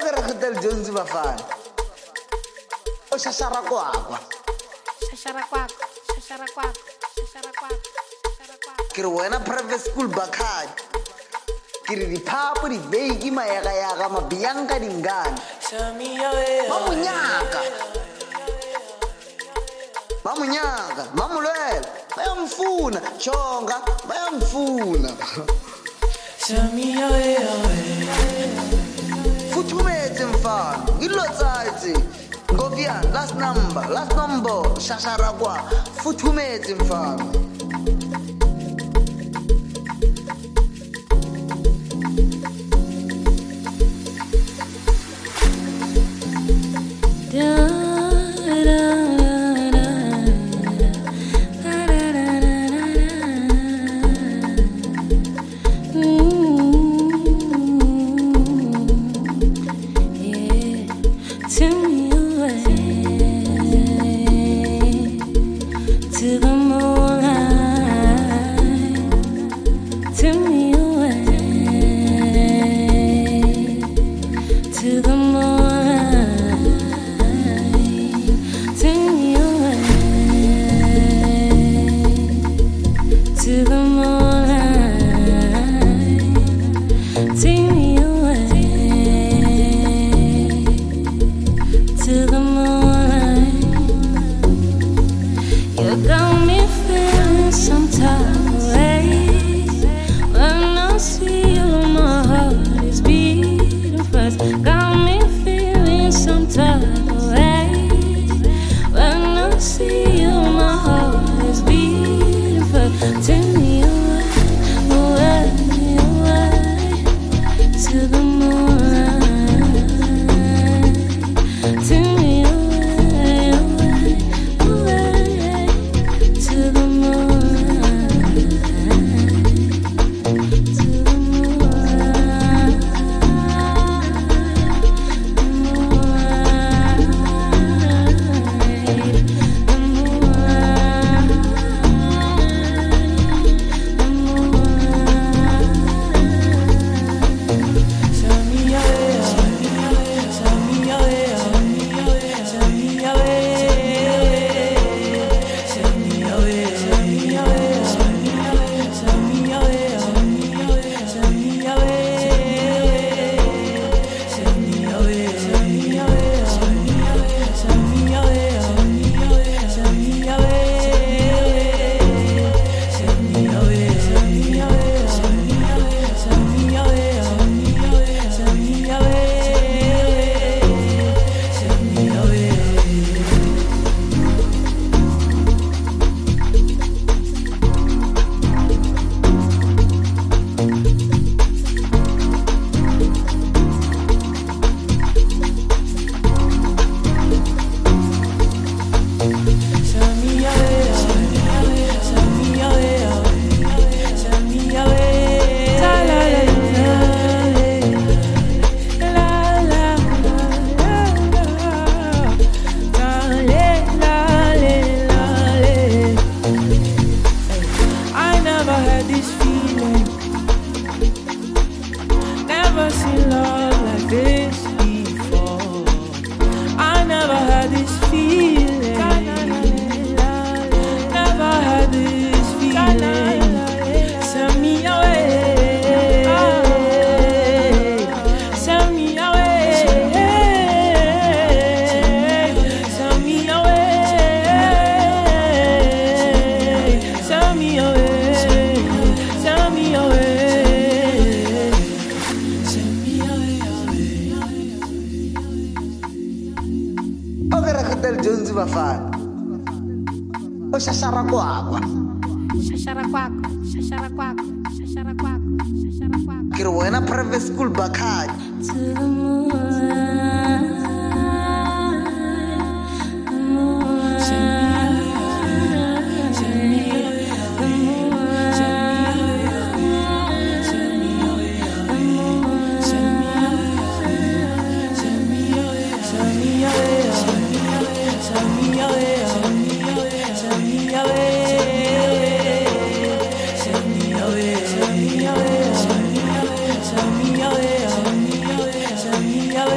ke re Hotel Jones bafana o shashara kwakwa ke re wena private school bakhat ke re diphapo di beiki mayaga mabiyanka dingane mamunyaka mamulwela bayamfuna chonga bayamfuna futhumetse mfana ngilotsaitse Govia, last number, shasharakwa, futhumetse mfana. Kira wena private school bakhat Send me away.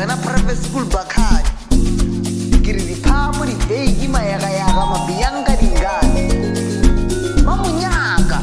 wena private school bakhadi ke re diphapo dibeke mayaga-yaga mabiyanka dingane mamunyaka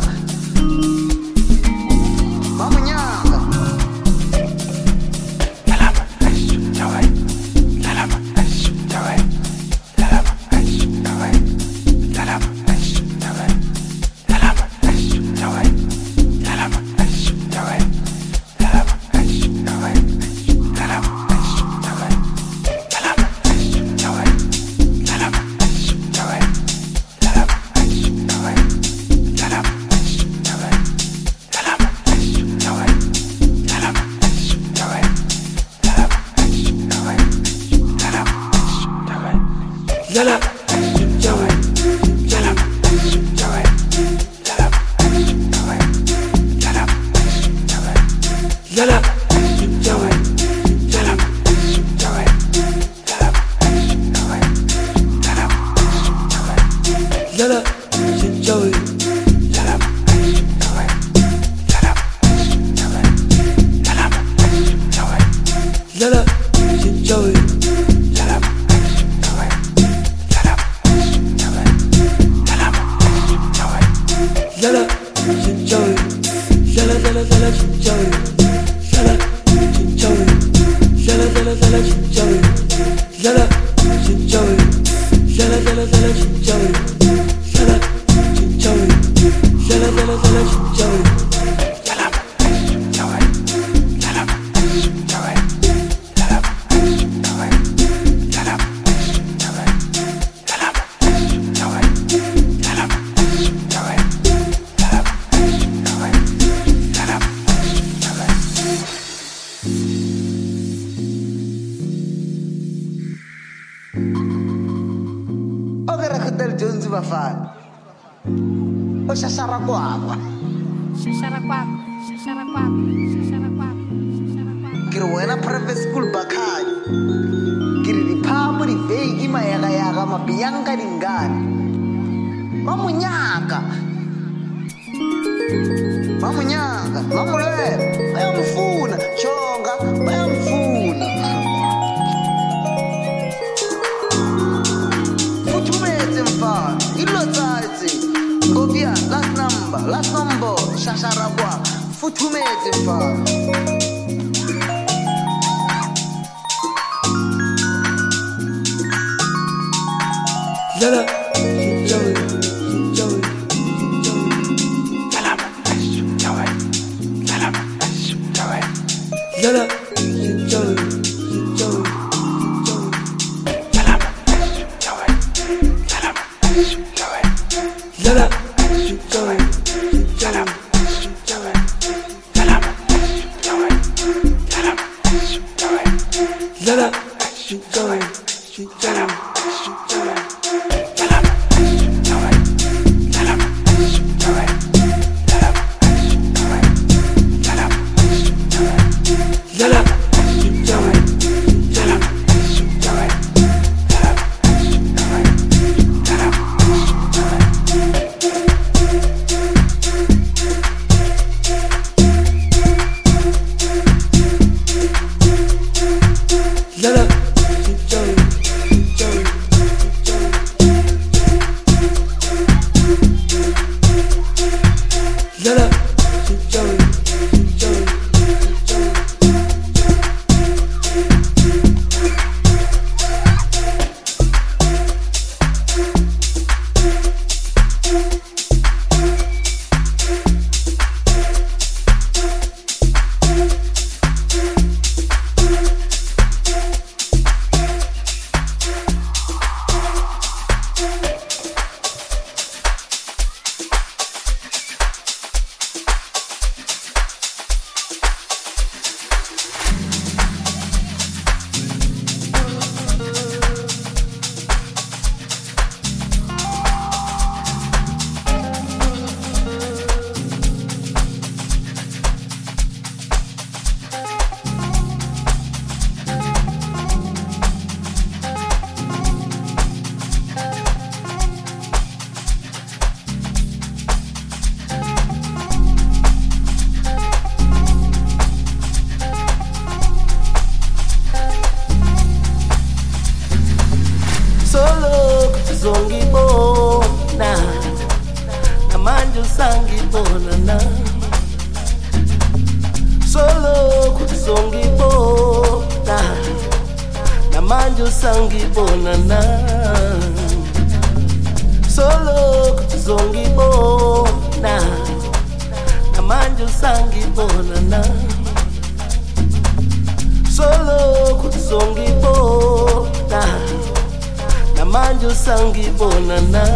Yala, Jawe, Yala, Jawe, Yala, Jawe, Yala, Jawe, Yala, Jawe. Yala, Joey. Yala, yala, yala, Joey. Yala, Joey. Yala, yala, yala, Joey. Yala, Joey. Yala, yala, yala, Joey. Yala, Joey. Yala, yala, yala, Joey. Hotel Jones bafana o shashara kwakwa ke re wena private school bakhadi ke re diphapo dibeke mayaga-yaga mabiyanka dingane mamunyaka mamulwele bayamfuna jonga bayamfuna last number shashara kwa futhumetse mfana Yala, Joey, Joey, Yala, Joey, Joey. Yala, Joey, Yala, Yala, uzongibona namanje usangibona na solo uzongibona namanje usangibona na solo uzongibona namanje usangibona na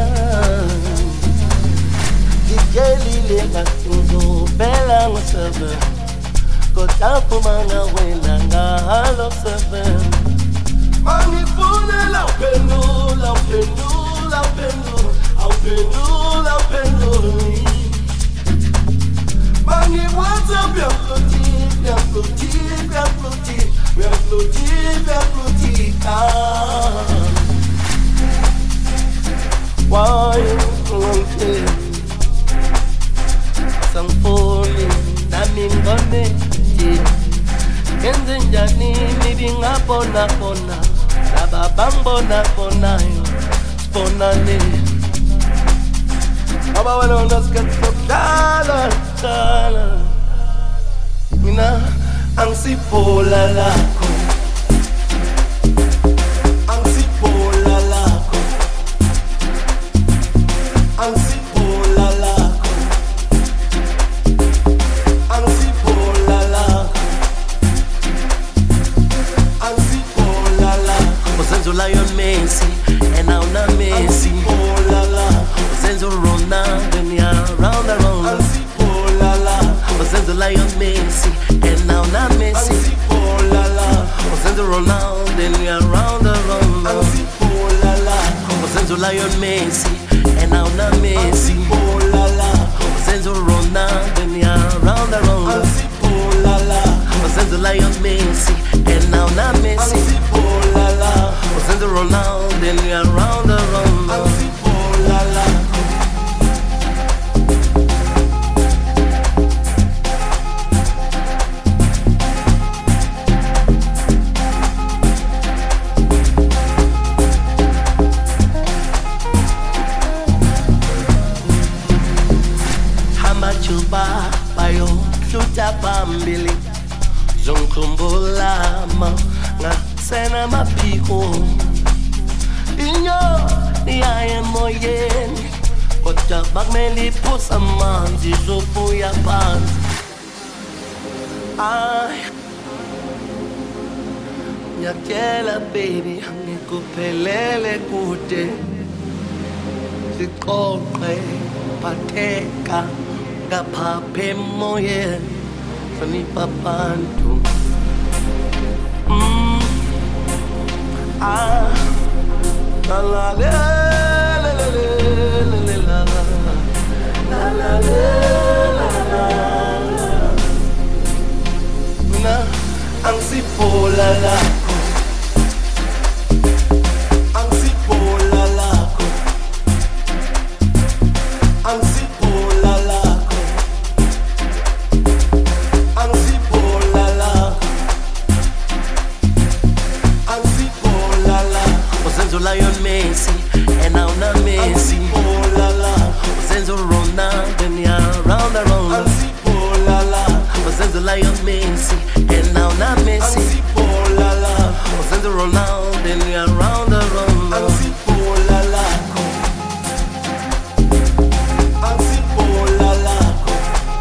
ngigelile ngizobela ngosebe kodwa phumana wena ngalo sebe mangifunela uphendula uphendula uphendula uphendula uphendula mangiwaza byafloti byafloti byafloti byafloti byafloti why okay sangfoni nami ngone kenze njani nibingabona bona laba bangibona bonayo sibonane aba wena ungasikhathi sokudlala dlala mina angisiphola lakho angisiphola lakho angisiphola lakho angisiphola lakho angisiphola lakho usenzo Lion Messi and now na Messi angisiphola lakho usenzo Ronaldo ya round the round angisiphola lakho usenzo Lion Messi and now na Messi angisiphola lakho usenzo Ronaldo ya round the round angisiphola lakho usenzo Lion Messi and now na Messi angisiphola lakho usenzo Ronaldo ya round the round angisiphola lakho usenzo Lion Messi and now na Messi angisiphola lakho usenzo Ronaldo ya round the round angisiphola lakho bayo hluta phambili zongikhumbula ngasena maphiko inyo iyaye emoyeni kodwa bakumele iphusa amanzi zobuya phansi ay ngiyakutshela baby ngikuphelele kude siqoqe phatheka ngaphapha emoyeni hlonipha abantu la la la la la la la la mina angisiphola lakho angisiphola lakho angisiphola lakho angisiphola lakho angisiphola lakho usenzo Lion Messi and now na Messi angisiphola lakho usenzo Ronaldo ya round the round angisiphola lakho usenzo Lion Messi and now na Messi angisiphola lakho usenzo Ronaldo ya round the round angisiphola lakho angisiphola lakho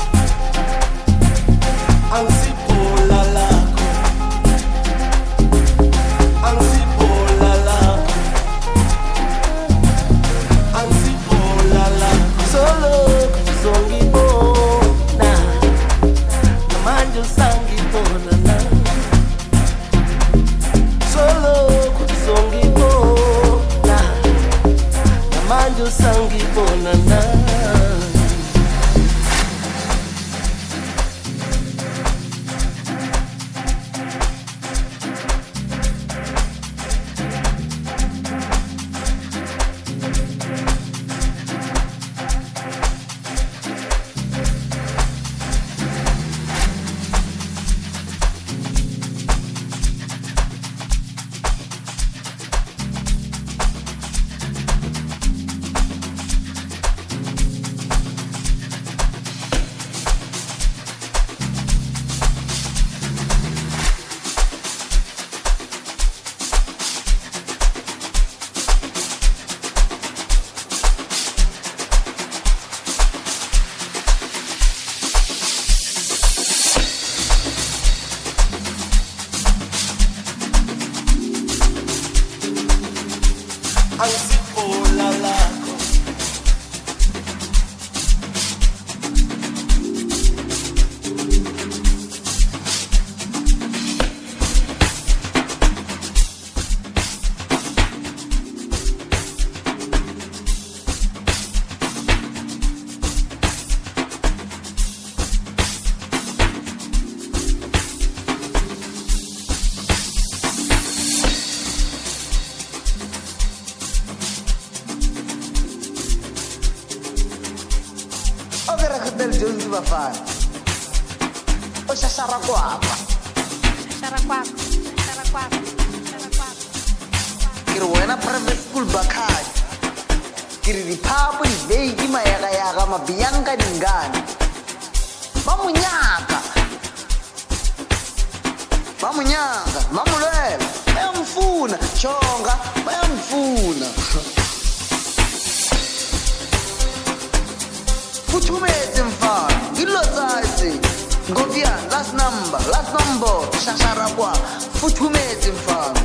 angisiphola lakho angisiphola lakho angisiphola lakho solo uzongibona namanje usangibona na solo uzongibona namanje usangibona na Ansipolala. Del Jones bafana o shashara kwakwa ke re wena private school bakhadi ke re diphapo dibeiki mayagayaga mabiyanka dingane ba monyaka mamolwela bayamfuna chonga bayamfuna futhumetse mfana ngilotsaitse ngobia last number shashara kwa futhumetse mfana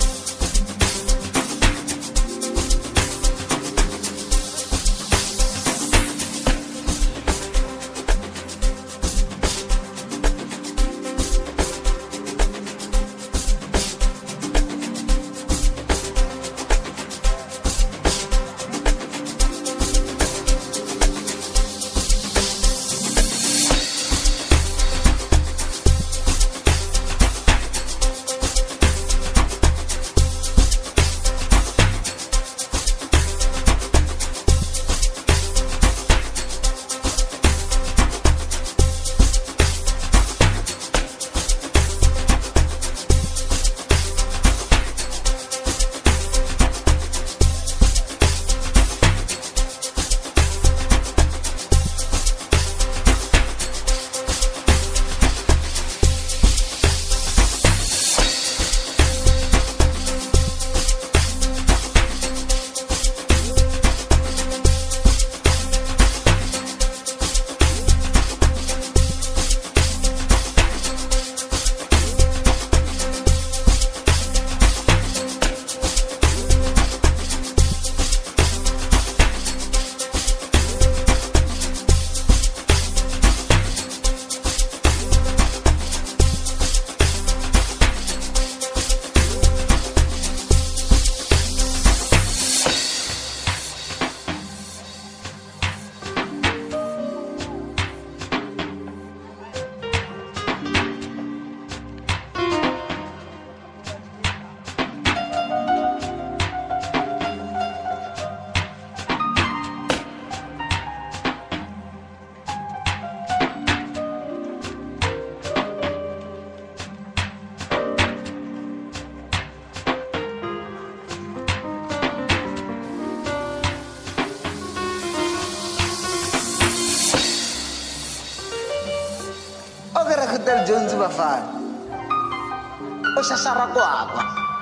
Del Jones bafana o shashara kwakwa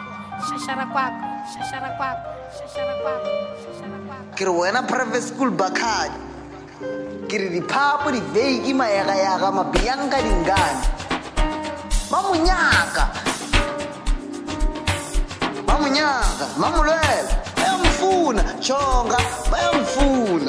ke re wena private school bakhadi ke re diphapo dibeiki mayagayaga mabiyanka dingane ba monyaka mamolwela bayamfuna chonga bayamfuna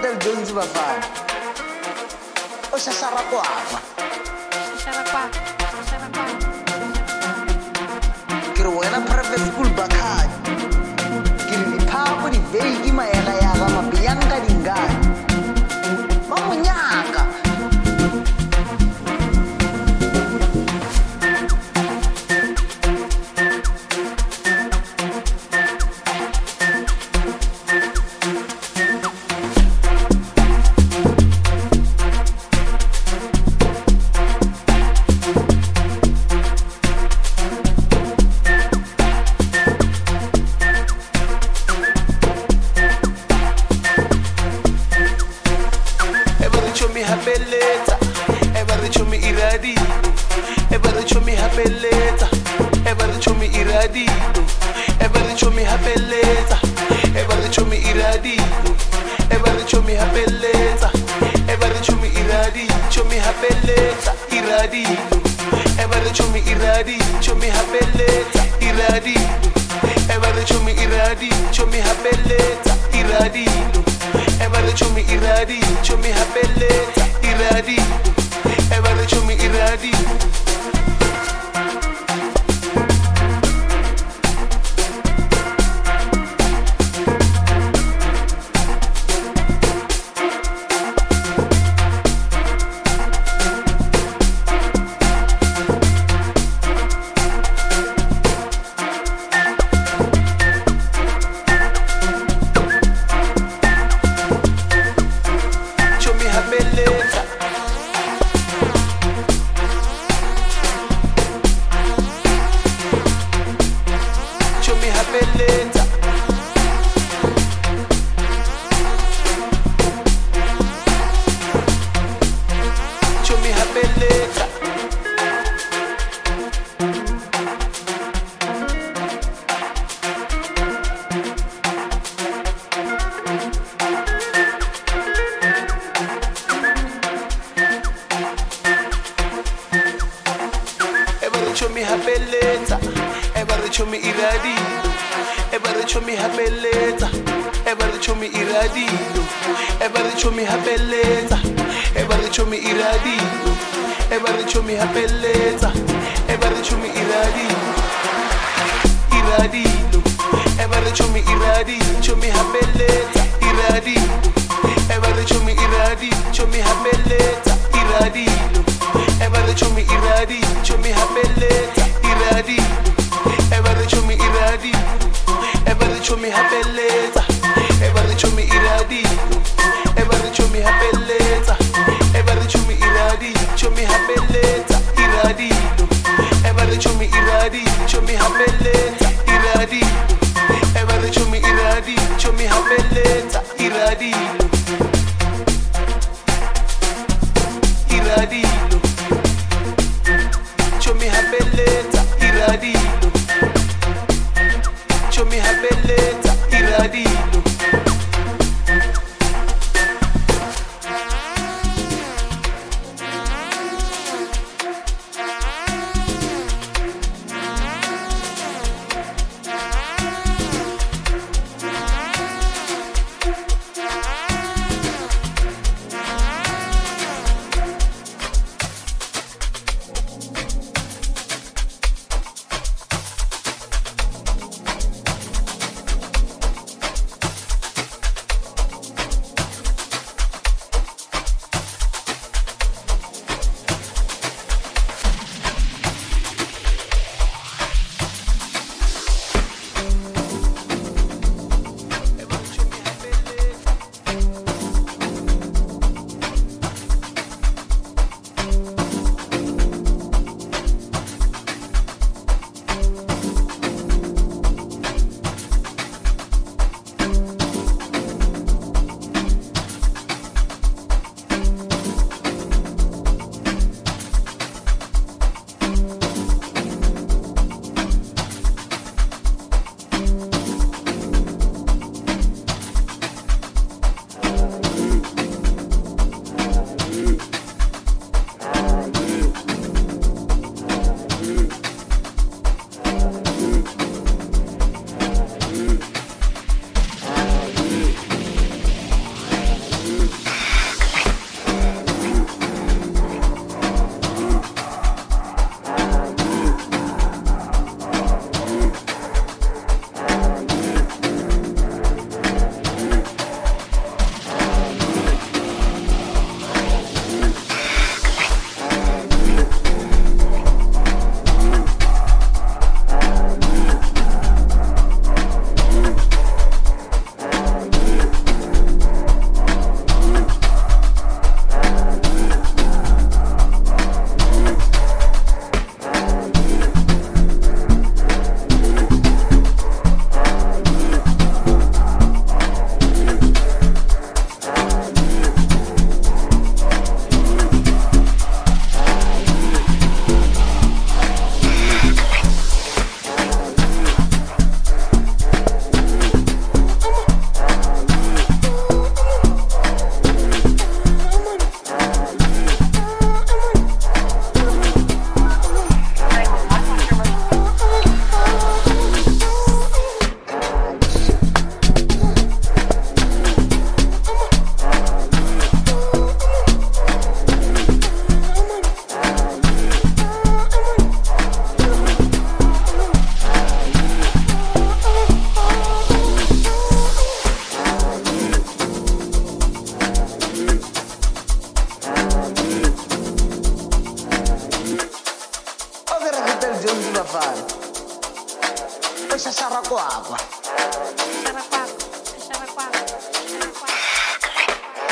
Little Jones Bafana o shashara kwafa ke re wena private school bakhadi ke re diphapo diveiki mayaga-yaga mabeyanka dingane mamonyaka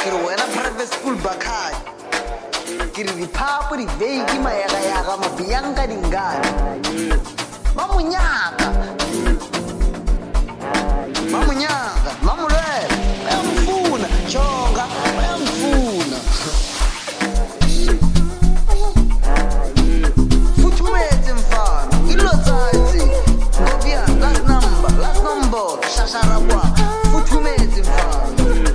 ke re wena private school bakhadi ke re diphapo diveiki mayaga-yaga mabiyanka dingane mamunyaka mamulwele bayamfuna jonga bayamfuna futhumetse mfana ilotsaitsi ngobia last number shasharabwa futhumetse mfana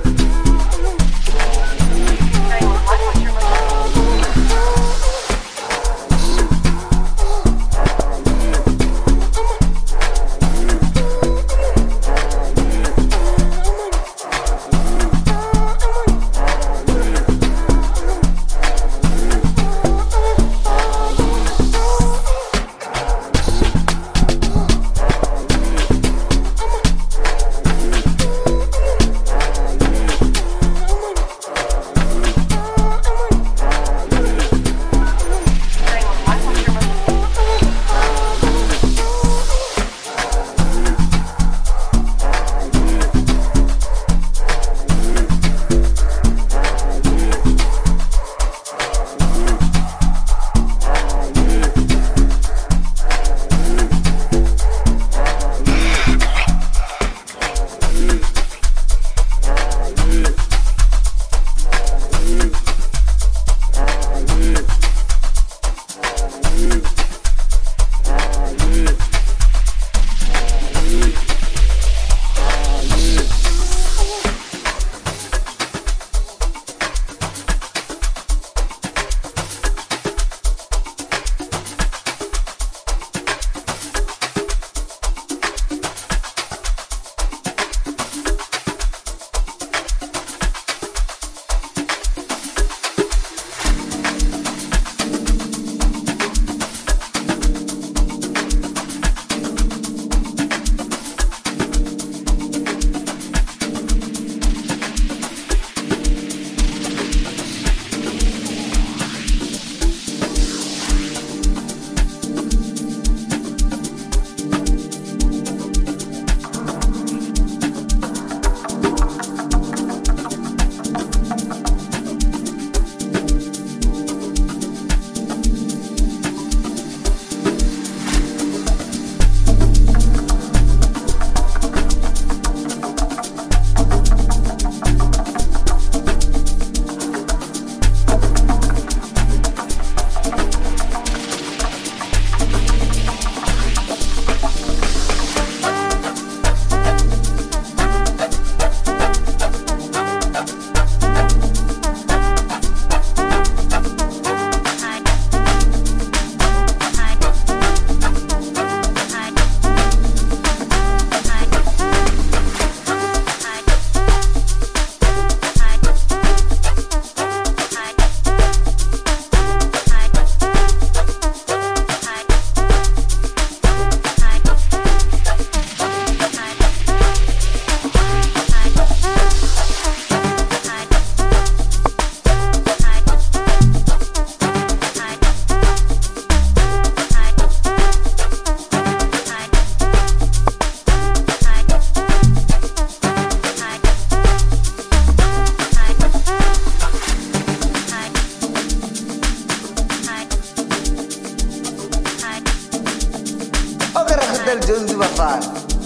Dyondzo bafana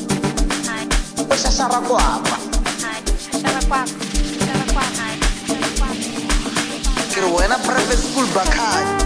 o shashara kwapa ke re wena private school bakhadi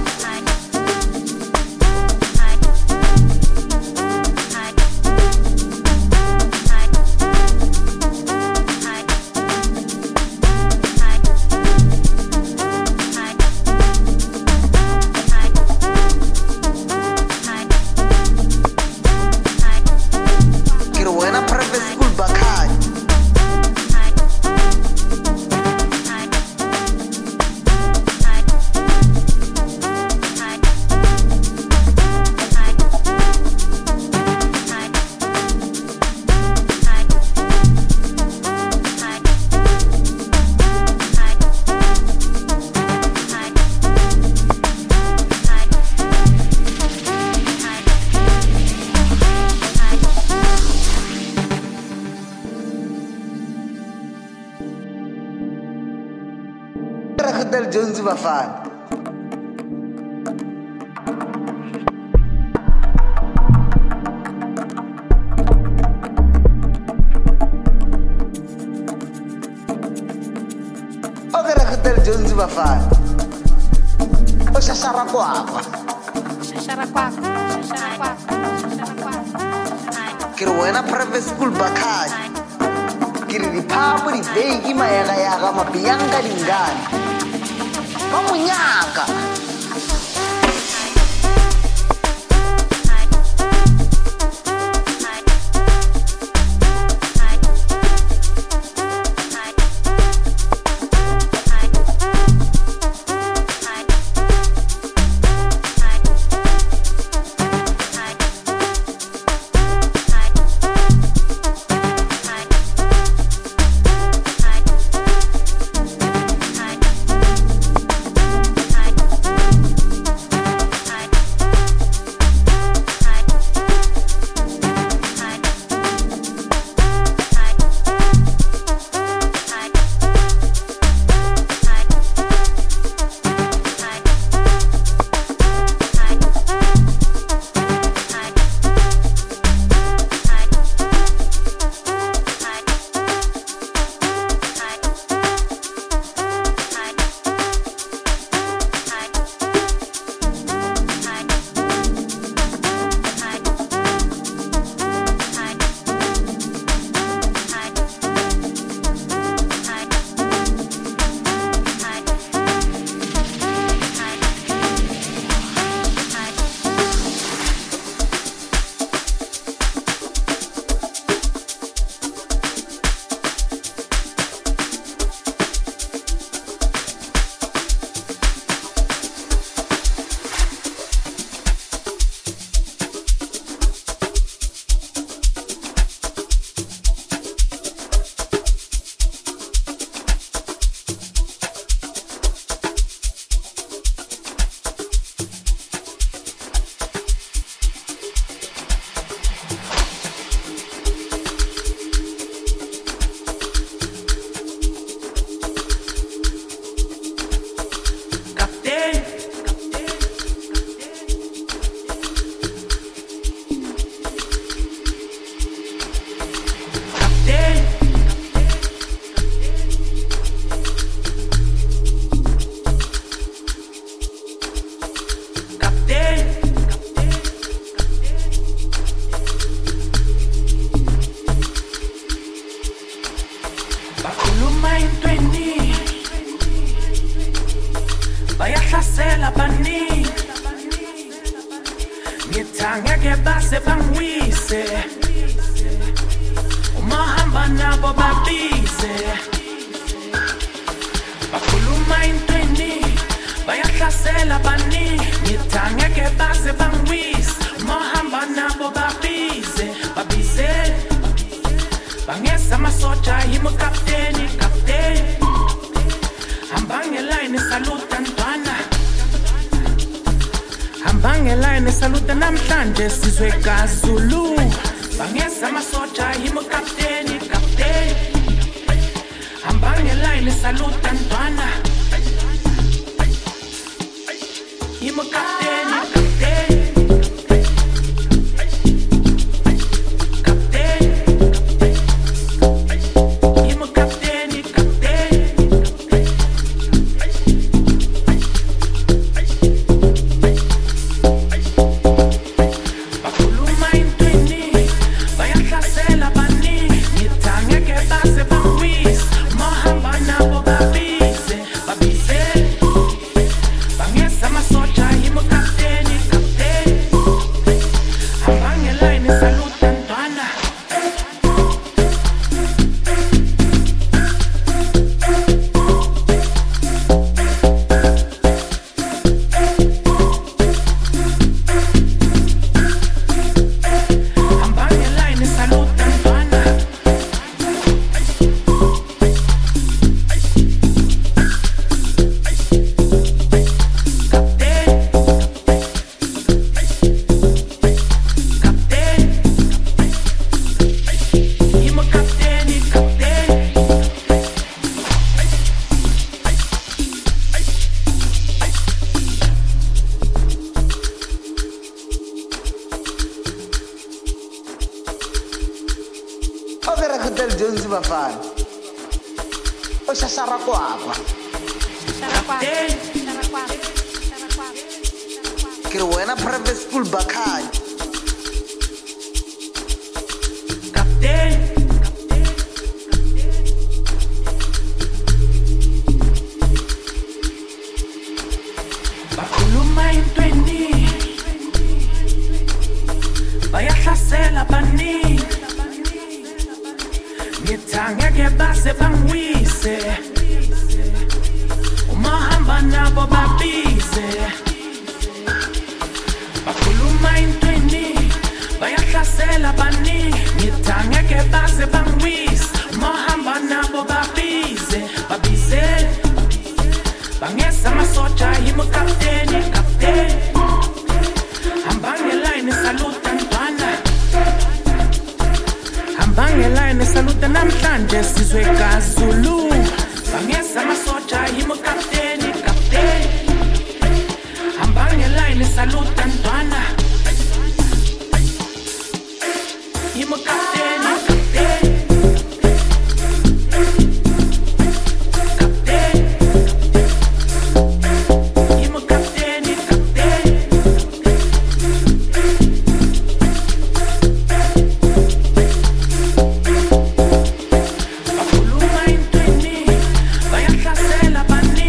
Hotel Jones bafana. Okay, Hotel Jones bafana. O shashara kwakwa. Shashara kwakwa. Kiri wena private school bakhadi. Kiri diphapo di begi mayaga mabiyanga dingane. Ba monyaka. bayahlasela baningi ngithangeke base bangwise uma hamba nabo babize bakhuluma into eningi bayahlasela baningi ngithangeke base bangwise uma hamba nabo babize bangesa amasoja yimo kapteni Hambangeline saluta ntwana Hambangeline saluta namhlanje sizwe kaZulu Bangesa amasoja yimo kapteni Hambangeline saluta ntwana Yimo kapteni bafana oshashara kwakwa ke re wena private school bakhanya bakhuluma intweni bayahlasela baningi ngithangeke base bangwise umahamba nabo babize bakhuluma intweni bayahlasela baningi ngithangeke base bangwise umahamba nabo babize bangesa masoja yimo kapteni hambange line saluta ntwana hambange line saluta namhlanje sizwe kaZulu bangesa masoja yimo kapteni hambange line saluta ntwana yimo kapteni Bayahlasela bani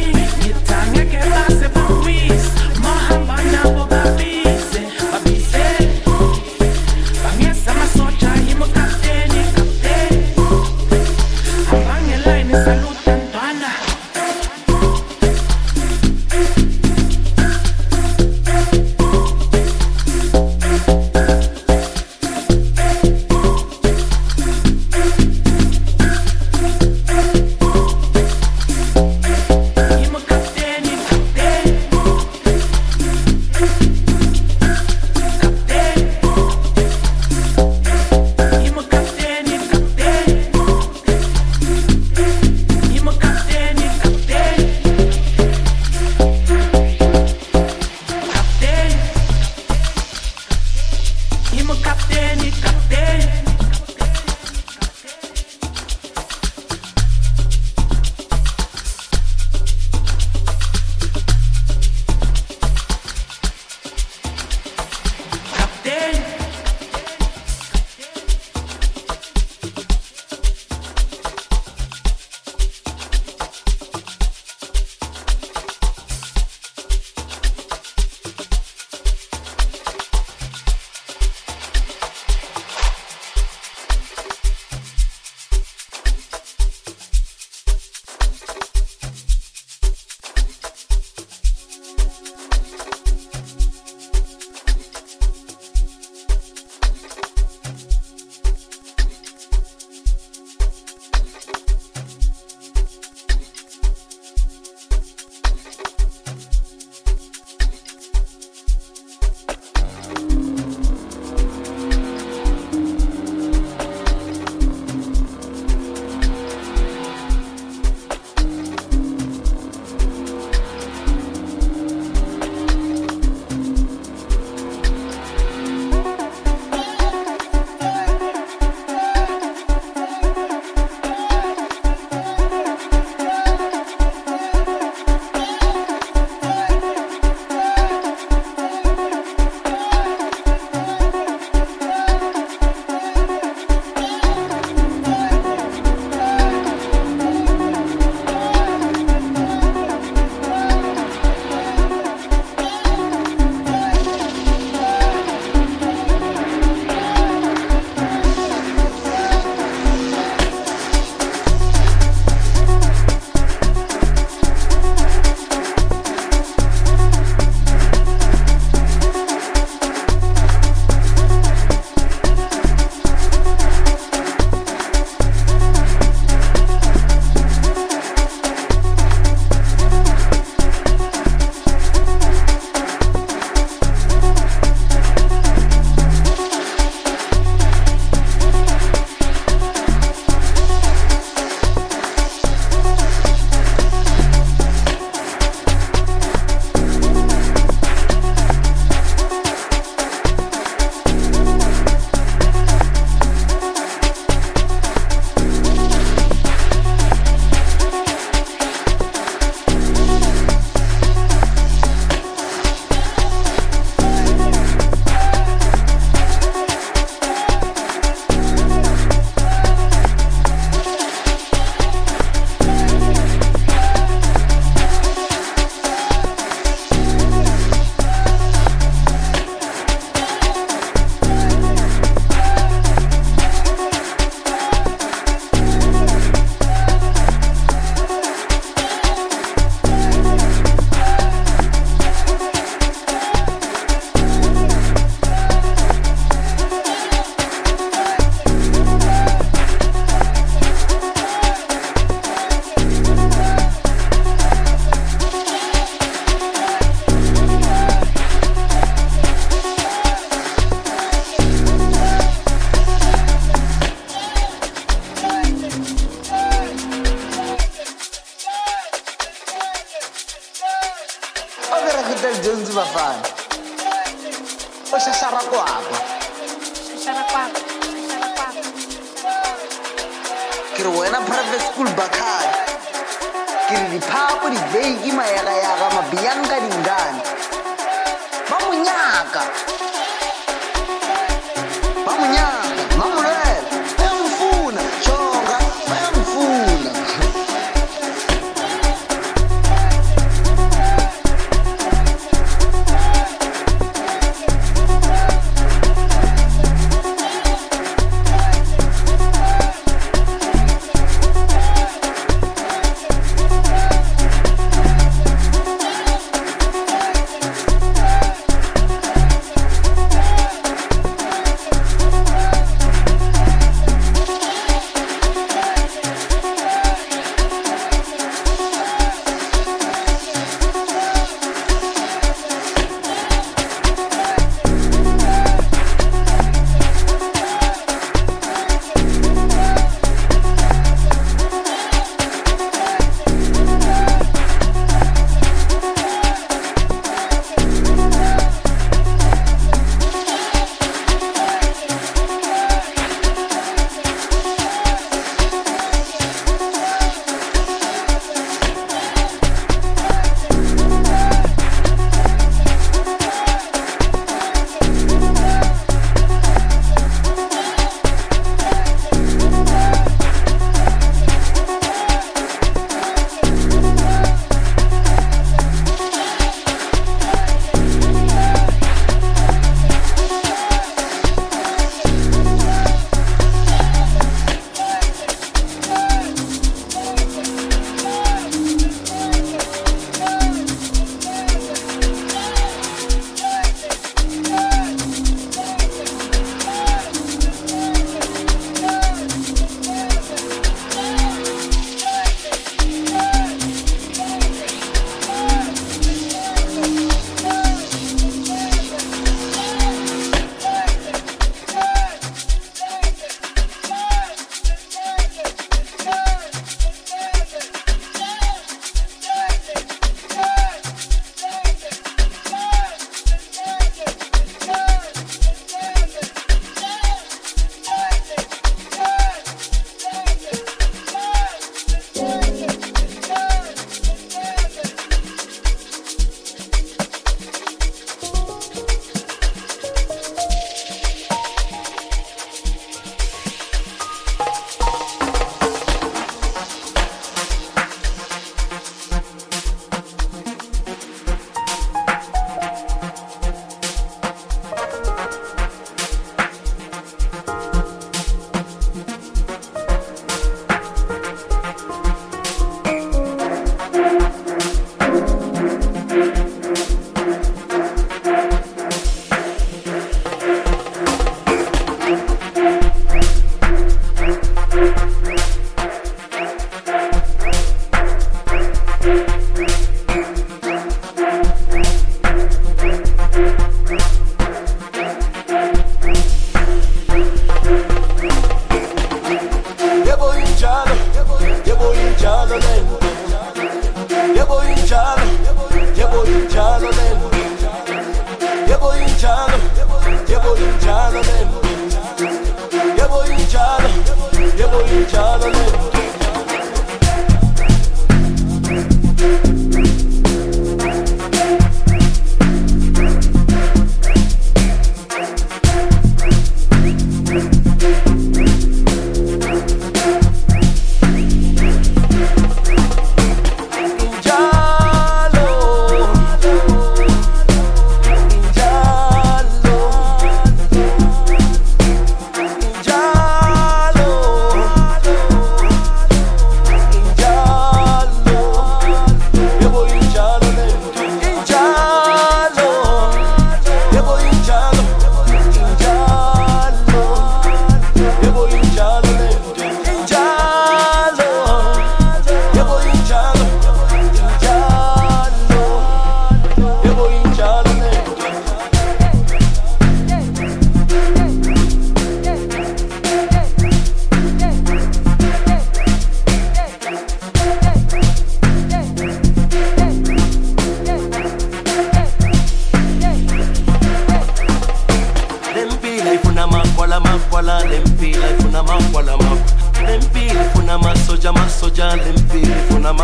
Hotel Jones bafana. O shashara kwapa. Shashara kwapa. Kiri wena private school bakhaya. Kiri diphapo di veiki mayaga mabiyanka dingane. Mamunyaka. Mamulwela. Bayamfuna. Jonga. Bayamfuna.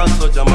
masoja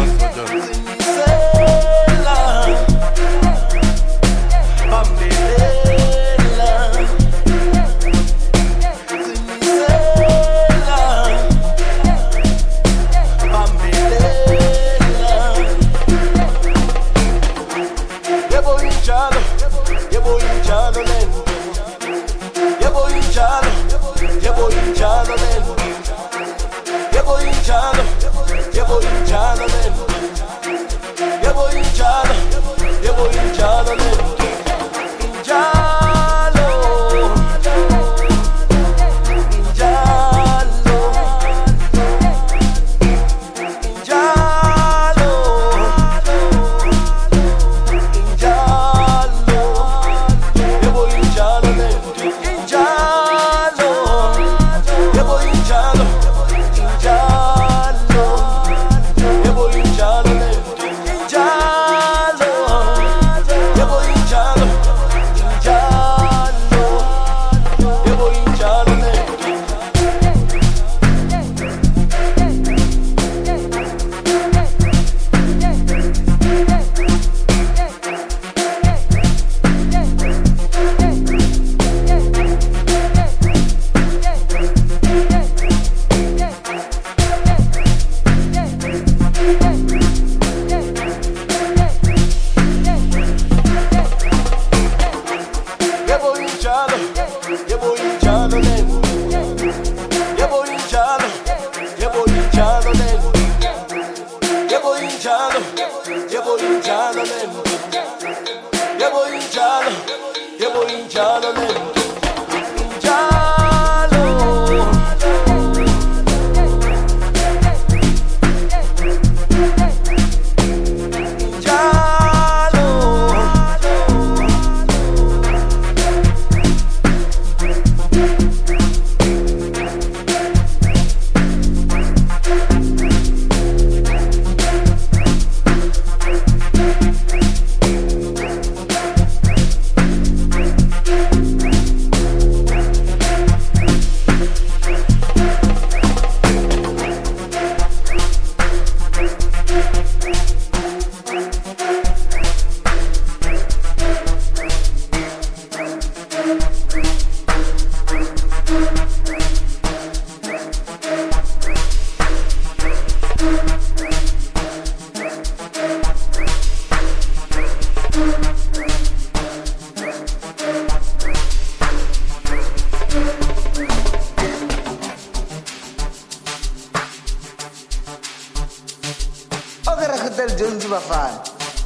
Hotel Jones bafana.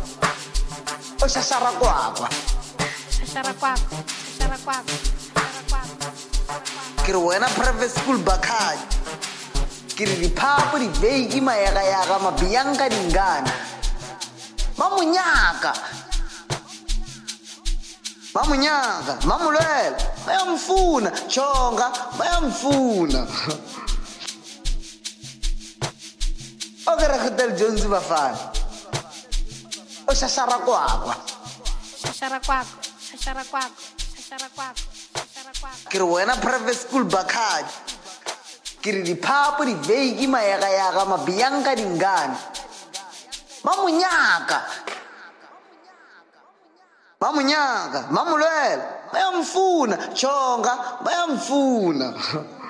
Oshashara kwakwa. Shashara kwakwa. Shashara kwakwa. Shashara kwakwa. Kiri wena private school bakhanya. Kiri diphapo di veiki mayaga mabiyanka dingane. Mamunyaka. Mamulwela. Bayamfuna. Chonga. Bayamfuna. Okera Hotel Jones bafana. Oshashara kwakwa. Shashara kwakwa. Shashara kwakwa. Shashara kwakwa. Shashara kwakwa. Kiri wena private school bakhanya. Kiri diphapo di veiki mayaga mabiyanka dingane. Mamunyaka. Mamulwela. Bayamfuna. Chonga. Bayamfuna.